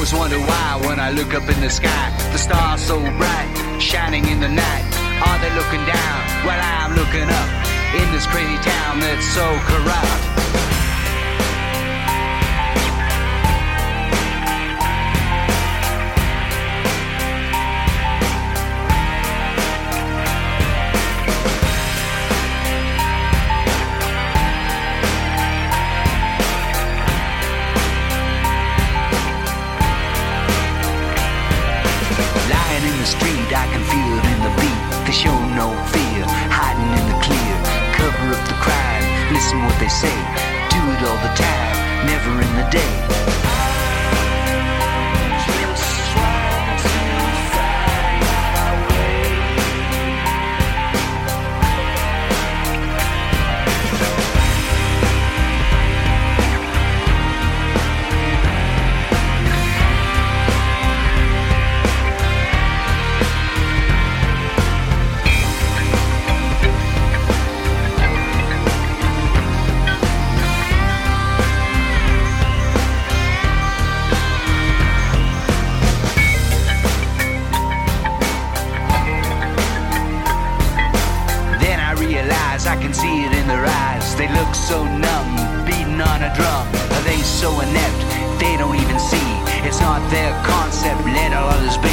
always wonder why when I look up in the sky, the stars so bright, shining in the night. Are they looking down? Well, I'm looking up in this crazy town that's so corrupt. In the street, I can feel it in the beat. They show no fear, hiding in the clear. Cover up the crime, listen what they say. Do it all the time, never in the day. I can see it in their eyes. They look so numb, beating on a drum. Are they so inept, they don't even see? It's not their concept, let all others be.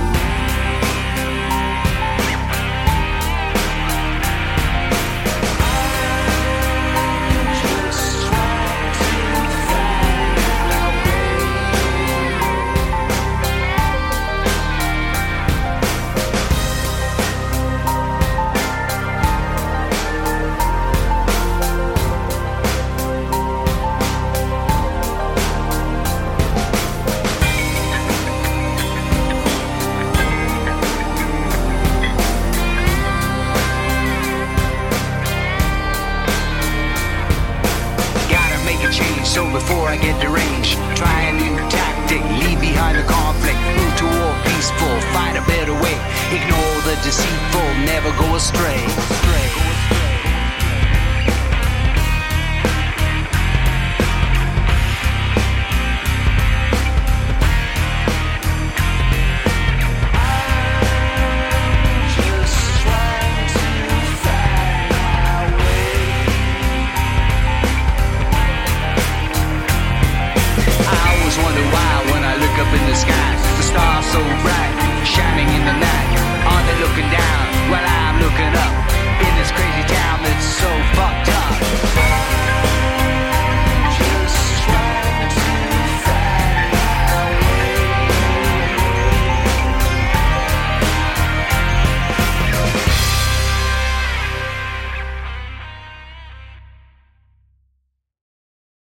So before I get deranged, try a new tactic, leave behind the conflict, move toward peaceful, find a better way, ignore the deceitful, never go astray.